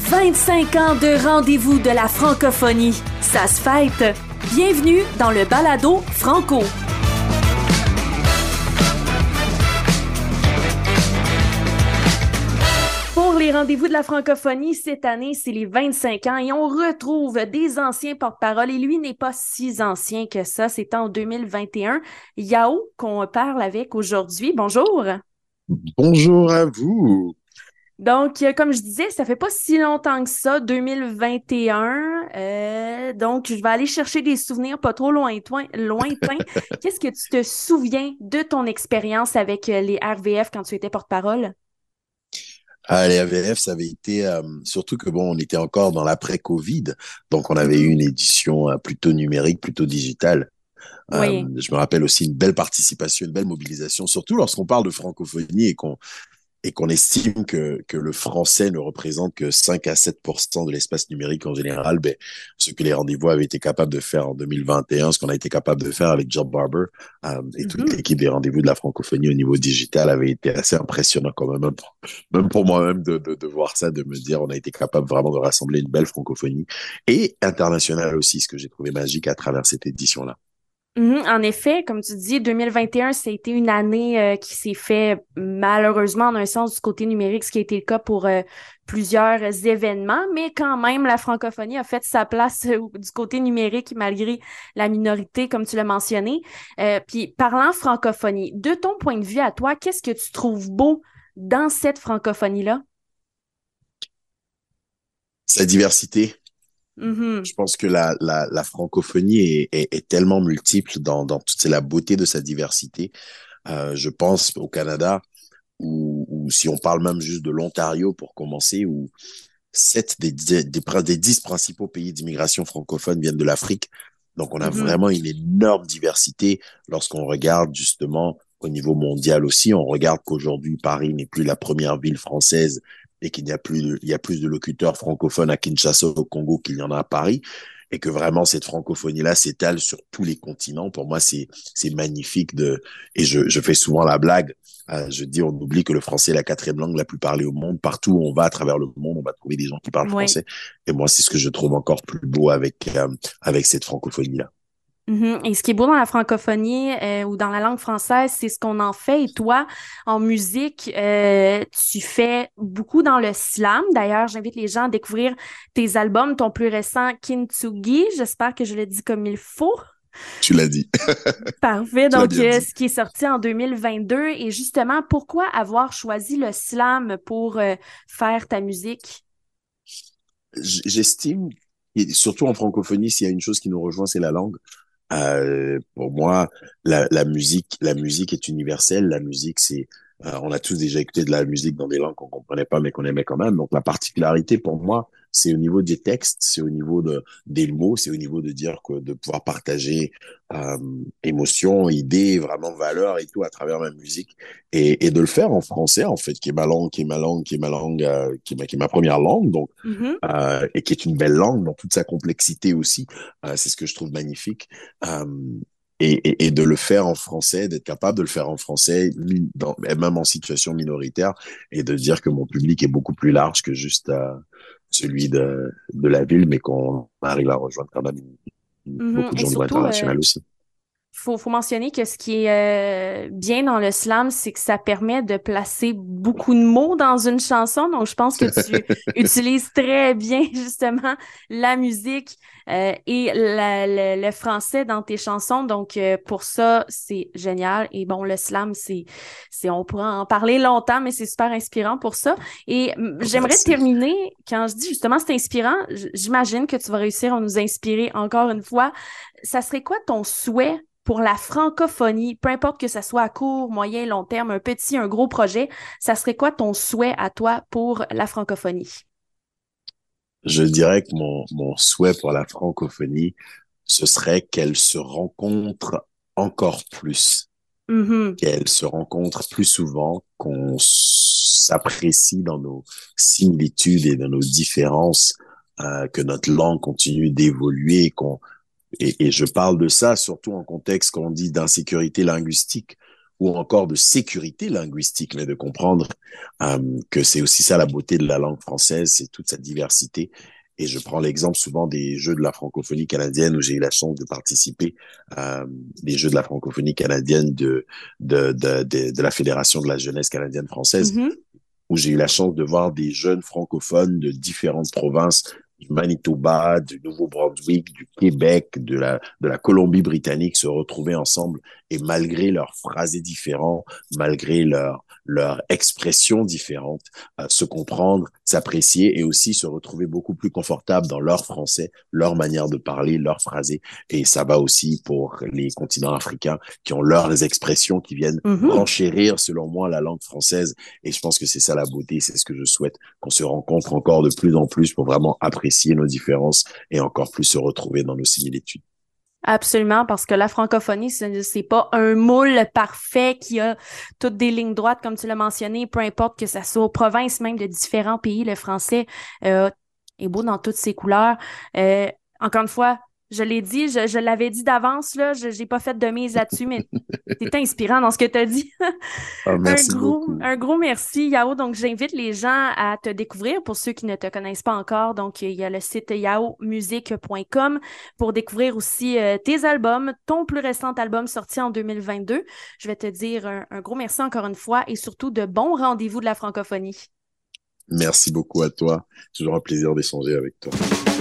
25 ans de rendez-vous de la francophonie. Ça se fête. Bienvenue dans le balado Franco. Pour les rendez-vous de la francophonie, cette année, c'est les 25 ans et on retrouve des anciens porte-parole. Et lui n'est pas si ancien que ça. C'est en 2021. Yao, qu'on parle avec aujourd'hui. Bonjour. Bonjour à vous. Donc, comme je disais, ça fait pas si longtemps que ça, 2021. Donc, je vais aller chercher des souvenirs pas trop lointains. Qu'est-ce que tu te souviens de ton expérience avec les RVF quand tu étais porte-parole? Ah, les AVF, ça avait été surtout que bon, on était encore dans l'après-Covid, donc on avait eu Mhm. une édition plutôt numérique, plutôt digitale. Oui. Je me rappelle aussi une belle participation, une belle mobilisation, surtout lorsqu'on parle de francophonie et qu'on estime que le français ne représente que 5 à 7% de l'espace numérique en général, ben, ce que les rendez-vous avaient été capables de faire en 2021, ce qu'on a été capable de faire avec Job Barber et toute Mhm. l'équipe des rendez-vous de la francophonie au niveau digital avait été assez impressionnant quand même, même pour moi-même de voir ça, de me dire on a été capable vraiment de rassembler une belle francophonie et internationale aussi, ce que j'ai trouvé magique à travers cette édition-là. Mhm. En effet, comme tu dis, 2021, ça a été une année qui s'est fait malheureusement, en un sens, du côté numérique, ce qui a été le cas pour plusieurs événements, mais quand même, la francophonie a fait sa place du côté numérique malgré la minorité, comme tu l'as mentionné. Puis, parlant francophonie, de ton point de vue à toi, qu'est-ce que tu trouves beau dans cette francophonie-là? Sa diversité. Mhm. Je pense que la francophonie est tellement multiple dans toute la beauté de sa diversité. Je pense au Canada, ou si on parle même juste de l'Ontario pour commencer, où 7 des 10 principaux pays d'immigration francophone viennent de l'Afrique. Donc on a Mhm. vraiment une énorme diversité lorsqu'on regarde justement au niveau mondial aussi. On regarde qu'aujourd'hui, Paris n'est plus la première ville française et qu'il y a il y a plus de locuteurs francophones à Kinshasa, au Congo, qu'il y en a à Paris. Et que vraiment cette francophonie-là s'étale sur tous les continents. Pour moi, c'est magnifique et je fais souvent la blague. Je dis, on oublie que le français est la 4e langue la plus parlée au monde. Partout où on va à travers le monde, on va trouver des gens qui parlent Oui. français. Et moi, c'est ce que je trouve encore plus beau avec cette francophonie-là. Mhm. Et ce qui est beau dans la francophonie ou dans la langue française, c'est ce qu'on en fait. Et toi, en musique, tu fais beaucoup dans le slam. D'ailleurs, j'invite les gens à découvrir tes albums, ton plus récent, Kintsugi. J'espère que je le dis comme il faut. Tu l'as dit. Parfait. Tu l'as Donc, bien dit. ce qui est sorti en 2022. Et justement, pourquoi avoir choisi le slam pour faire ta musique? J'estime, et surtout en francophonie, s'il y a une chose qui nous rejoint, c'est la langue. Pour moi, la musique est universelle. La musique, on a tous déjà écouté de la musique dans des langues qu'on comprenait pas, mais qu'on aimait quand même. Donc, la particularité pour moi, c'est au niveau des textes, c'est au niveau des mots, c'est au niveau de dire que, de pouvoir partager, euh, émotions, idées, vraiment valeurs et tout à travers ma musique et de le faire en français, en fait, qui est ma langue, qui est ma première langue. Donc, Mhm. et qui est une belle langue dans toute sa complexité aussi. C'est ce que je trouve magnifique. Euh, et de le faire en français, d'être capable de le faire en français, même en situation minoritaire, et de dire que mon public est beaucoup plus large que juste celui de la ville, mais qu'on arrive à rejoindre quand même Mhm. beaucoup de Et gens au niveau surtout, international aussi. faut mentionner que ce qui est bien dans le slam, c'est que ça permet de placer beaucoup de mots dans une chanson. Donc, je pense que tu utilises très bien justement la musique et le français dans tes chansons. Donc, pour ça, c'est génial. Et bon, le slam, on pourra en parler longtemps, mais c'est super inspirant pour ça. Et j'aimerais Merci. terminer, quand je dis justement c'est inspirant, j'imagine que tu vas réussir à nous inspirer encore une fois. Ça serait quoi ton souhait pour la francophonie, peu importe que ça soit à court, moyen, long terme, un petit, un gros projet, ça serait quoi ton souhait à toi pour la francophonie? Je dirais que mon souhait pour la francophonie, ce serait qu'elle se rencontre encore plus, Mhm. qu'elle se rencontre plus souvent, qu'on s'apprécie dans nos similitudes et dans nos différences, que notre langue continue d'évoluer, et je parle de ça surtout en contexte qu'on dit d'insécurité linguistique, ou encore de sécurité linguistique, mais de comprendre que c'est aussi ça la beauté de la langue française, c'est toute cette diversité. Et je prends l'exemple souvent des Jeux de la francophonie canadienne où j'ai eu la chance de participer des Jeux de la francophonie canadienne de la Fédération de la jeunesse canadienne-française, Mhm. où j'ai eu la chance de voir des jeunes francophones de différentes provinces, du Manitoba, du Nouveau-Brunswick, du Québec, de la Colombie-Britannique se retrouver ensemble et malgré leurs phrasés différents, malgré leur expression différente, se comprendre, s'apprécier et aussi se retrouver beaucoup plus confortable dans leur français, leur manière de parler, leur phrasé. Et ça va aussi pour les continents africains qui ont leurs expressions qui viennent Mhm. renchérir, selon moi, la langue française. Et je pense que c'est ça la beauté, c'est ce que je souhaite, qu'on se rencontre encore de plus en plus pour vraiment apprécier nos différences et encore plus se retrouver dans nos similitudes. Absolument, parce que la francophonie, c'est pas un moule parfait qui a toutes des lignes droites, comme tu l'as mentionné, peu importe que ça soit aux provinces même de différents pays, le français euh, est beau dans toutes ses couleurs. Euh, Encore une fois, je l'ai dit, je l'avais dit d'avance, là, j'ai pas fait de mise là-dessus, mais c'est inspirant dans ce que tu as dit. Ah, merci beaucoup. Un gros merci, Yao. Donc, j'invite les gens à te découvrir pour ceux qui ne te connaissent pas encore. Donc, il y a le site yaomusique.com pour découvrir aussi tes albums, ton plus récent album sorti en 2022. Je vais te dire un gros merci encore une fois et surtout de bons rendez-vous de la francophonie. Merci beaucoup à toi. Toujours un plaisir d'échanger avec toi.